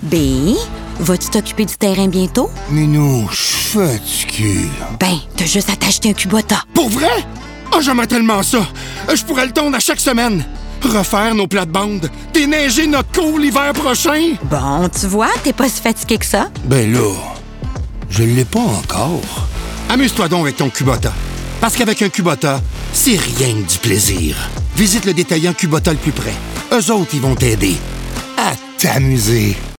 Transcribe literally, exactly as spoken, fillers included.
B, vas-tu t'occuper du terrain bientôt? Mais non, je suis fatigué, là. Ben, t'as juste à t'acheter un Kubota. Pour vrai? Ah, oh, j'aimerais tellement ça! Je pourrais le tondre à chaque semaine. Refaire nos plates-bandes. Déneiger notre cour l'hiver prochain. Bon, tu vois, t'es pas si fatigué que ça. Ben là, je l'ai pas encore. Amuse-toi donc avec ton Kubota. Parce qu'avec un Kubota, c'est rien que du plaisir. Visite le détaillant Kubota le plus près. Eux autres, ils vont t'aider à t'amuser.